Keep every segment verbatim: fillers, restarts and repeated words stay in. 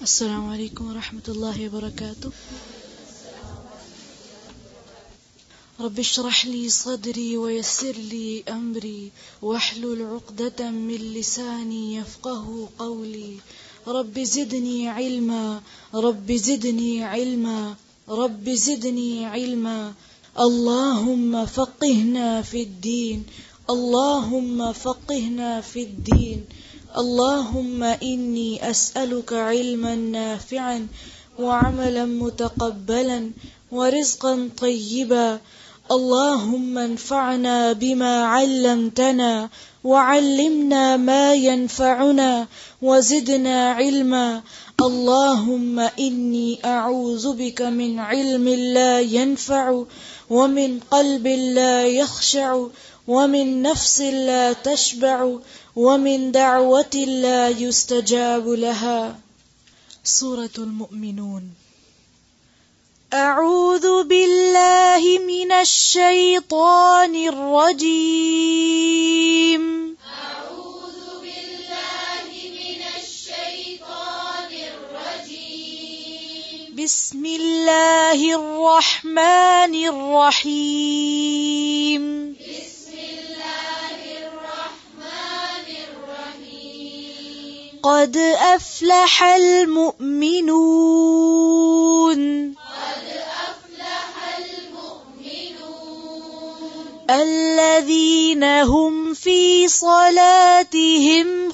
السلام عليكم ورحمة الله وبركاته. رب اشرح لي صدري ويسر لي أمري واحلل عقدة من لساني يفقه قولي. رب زدني علما رب زدني علما رب زدني علما. اللهم فقهنا في الدين اللهم فقهنا في الدين. اللهم إني أسألك علما نافعا وعملا متقبلا ورزقا طيبا. اللهم انفعنا بما علمتنا وعلمنا ما ينفعنا وزدنا علما. اللهم إني أعوذ بك من علم لا ينفع ومن قلب لا يخشع ومن نفس لا تشبع ومن دعوة لا يستجاب لها. سورة المؤمنون. أعوذ بالله من الشيطان الرجيم. أعوذ بالله من الشيطان الرجيم. بسم الله الرحمن الرحيم. بسم الله الرحمن الرحيم. قد أفلح المؤمنون الذين هم في صلاتهم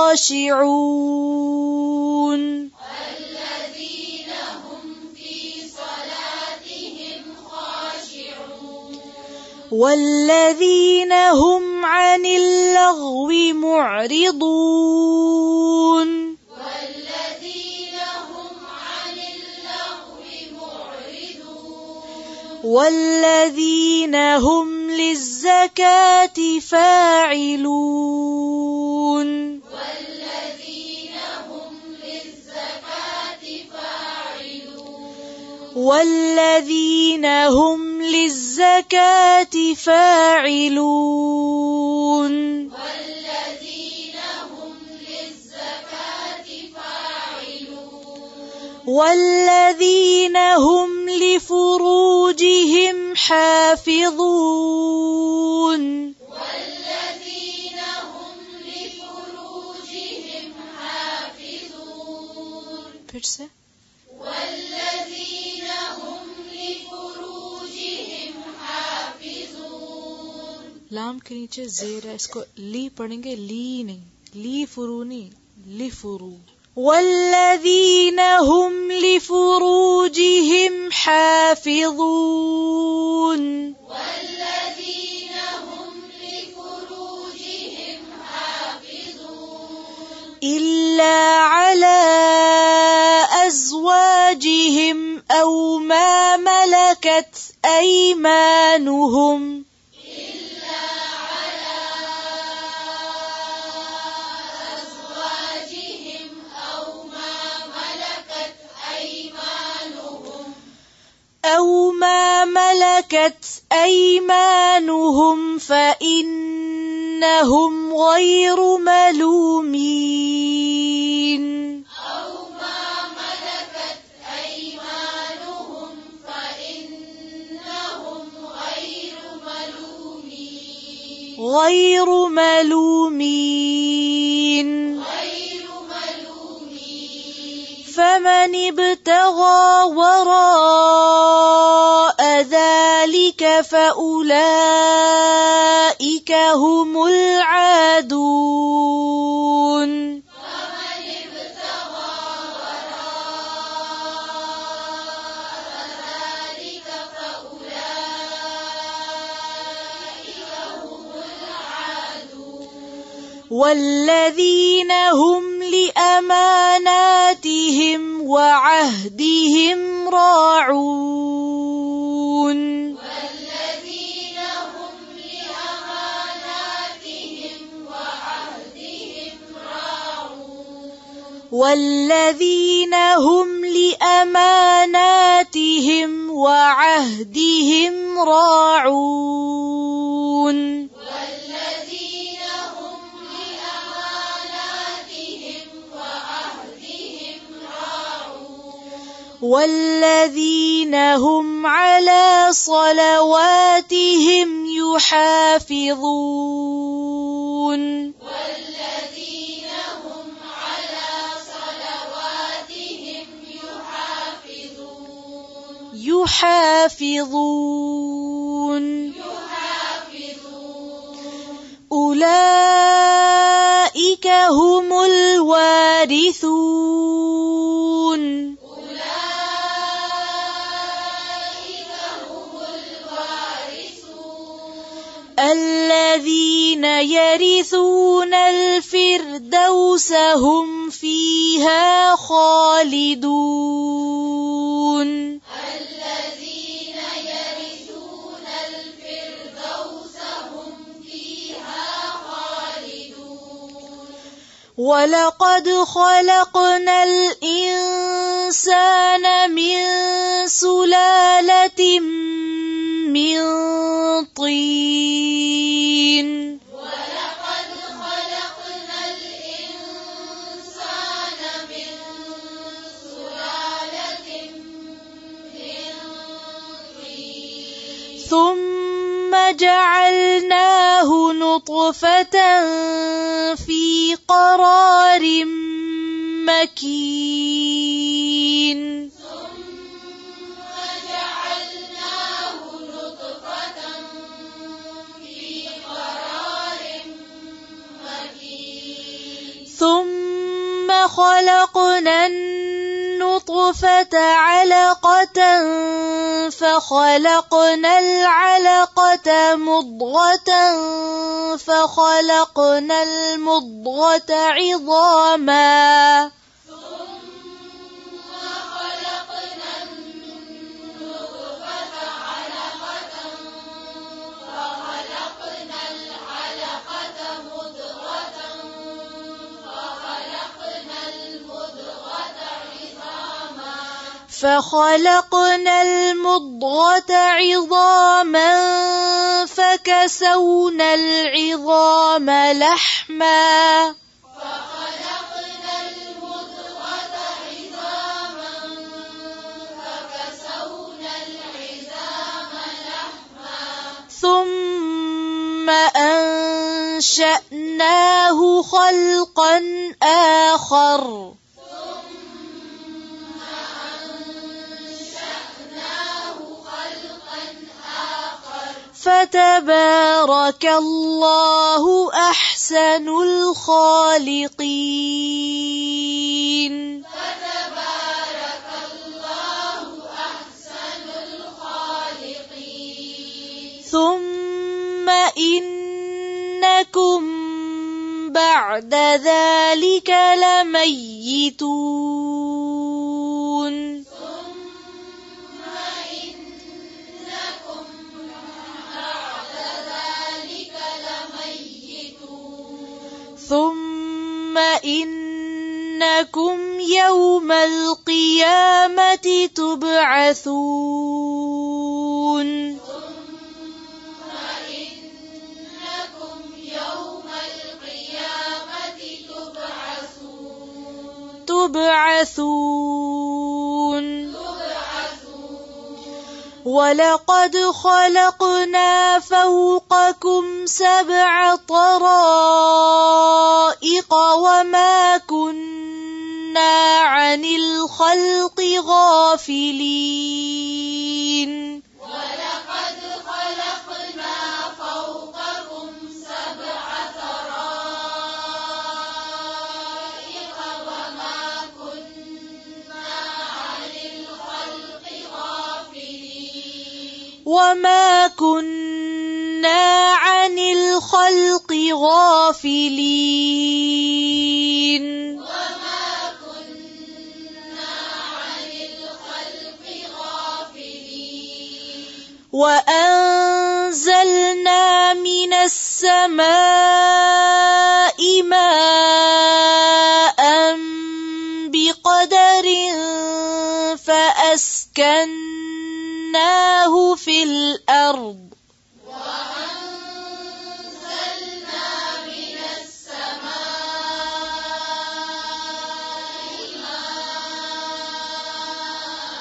خاشعون. الذين هم في صلاتهم خاشعون. والذين هم عن اللغو معرضون. والذين هم عن اللغو معرضون. والذين هم للزكاة فاعلون. والذين هم للزكاة فاعلون. والذين هم للزكاة فاعلون. والذين هم للزكاة فاعلون. والذين هم لفروجهم حافظون. والذين هم لفروجهم حافظون. फिर से والذين هم لفروجهم حافظون. लाम के नीचे जेर है, इसको ली पढ़ेंगे, ली नहीं, ली फुरू नहीं, ली फुरू. والذين هم لفروجهم حافظون. والذين هم لفروجهم حافظون. إلا على أزواجهم أو ما ملكت أيمانهم إلا على أزواجهم أو ما ملكت أيمانهم أو ما ملكت أيمانهم فإنهم غير ملومين. أو ما ملكت أيمانهم فإنهم غير ملومين. غير ملومين. غير ملومين. فمن ابتغى وراء ذلك فأولئك هم العادون. فمن ابتغى وراء ذلك فأولئك هم العادون. والذين هم لأماناتهم وعهدهم راعون. والذين هم لأماناتهم وعهدهم راعون. والذين هم لأماناتهم وعهدهم راعون. والذين هم لأماناتهم وعهدهم راعون. والذين هم على صلواتهم يحافظون والذين هم على صلواتهم يحافظون يحافظون يحافظون أولئك هم الوارثون أولئك هم الوارثون الذين يرثون الفردوس هم فيها خالدون الذين يرثون الفردوس هم فيها خالدون ولقد خلقنا الإنسان من سلالة من طين ولقد خلقنا الإنسان من سلالة من طين ثم جعلناه نطفة في قرار مكين ثم جعلناه نطفة في قرار مكين ثم خلقنا النطفة علقة فخلقنا العلقة مضغة فخلقنا المضغة عظاما ثم خلقنا النطفة علقة فخلقنا العلقة مضغة فخلقنا المضغة عظاما فخلقنا المضغة عظاما فكسونا العظام لحما فخلقنا المضغة عظاما فكسونا العظام لحما ثم أنشأناه خلقا آخر ثم أنشأناه خلقا آخر فتبارك الله أحسن الخالقين فتبارك الله أحسن الخالقين ثم إنكم بعد ذلك لميتون ثم إنكم بعد ذلك لميتون ثم إنكم يوم القيامة تبعثون ثم إنكم يوم القيامة تبعثون تبعثون تبعثون ولقد خلقنا فوقكم سبع طرائق وما كنا عن الخلق غافلين ولقد خلقنا فوقكم سبع طرائق وما كنا عن الخلق غافلين وما كنا عن الخلق غافلين وما كنا عن الخلق غافلين وأنزلنا من السماء ماء بقدر فأسكناه في الأرض وأنزلنا من السماء ماء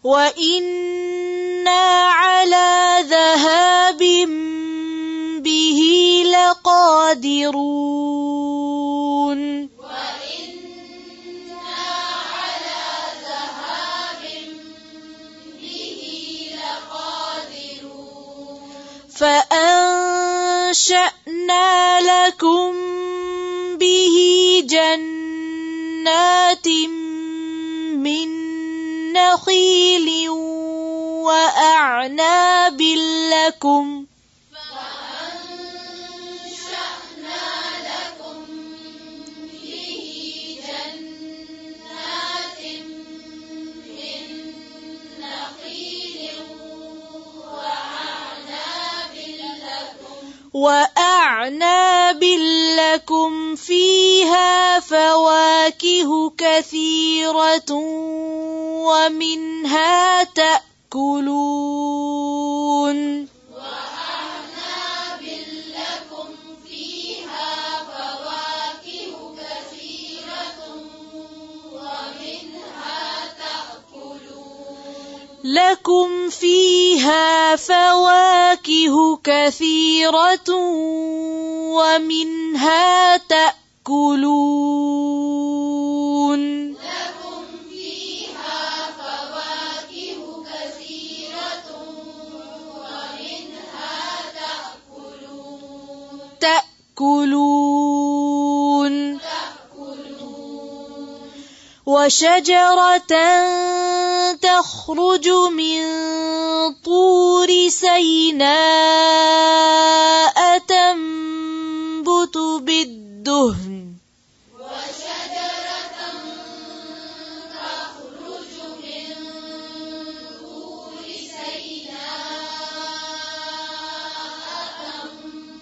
وإنا على ذهاب به لقادرون وإنا على ذهاب به لقادرون فأنشأنا لكم به جنات من نخيل وأعناب لكم فأنشأنا لكم به جنات من نخيل وأعناب لكم وأعناب لكم فيها فواكه كثيرة ومنها تأكلون وأعناب لكم فيها فواكه كثيرة ومنها تأكلون لكم فيها فواكه كثيرة ومنها تأكلون لكم فيها فواكه كثيرة ومنها تأكلون تأكلون تأكلون وشجرة تخرج من طور سيناء تنبت بالدهن وشجرة تخرج من طور سيناء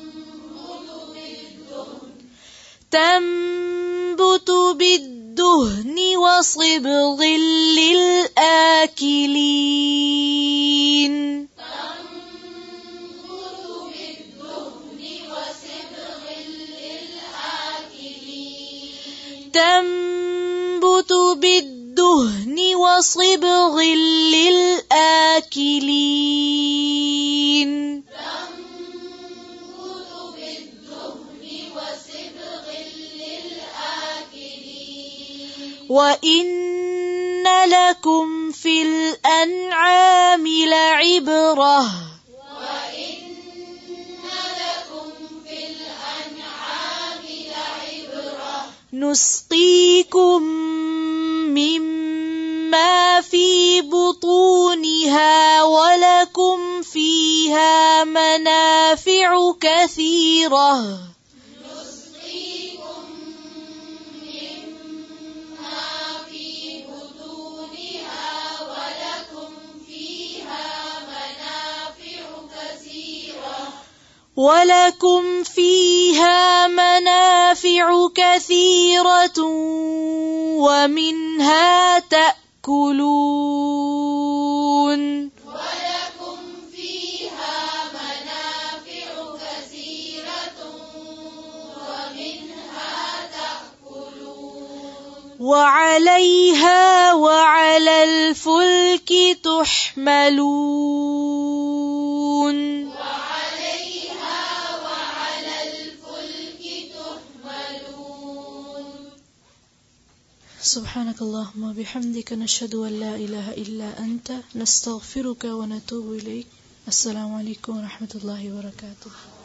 تنبت بالدهن وصبغ للآكلين تنبت بالدهن وصبغ للآكلين تنبت بالدهن وصبغ للآكلين تنبت بالدهن وصبغ للآكلين وإن لكم في الأنعام لعبرة وإن لكم في الأنعام لعبرة نسقيكم مما في بطونها ولكم فيها منافع كثيرة نسقيكم مما في بطونها ولكم فيها منافع كثيرة ولكم فيها منافع كثيرة ومنها تأكلون ولكم فيها منافع كثيرة ومنها تأكلون وعليها وعلى الفلك تحملون وعليها وعلى الفلك تحملون سبحانك اللهم وبحمدك نشهد أن لا إله إلا أنت نستغفرك ونتوب إليك. السلام عليكم ورحمة الله وبركاته.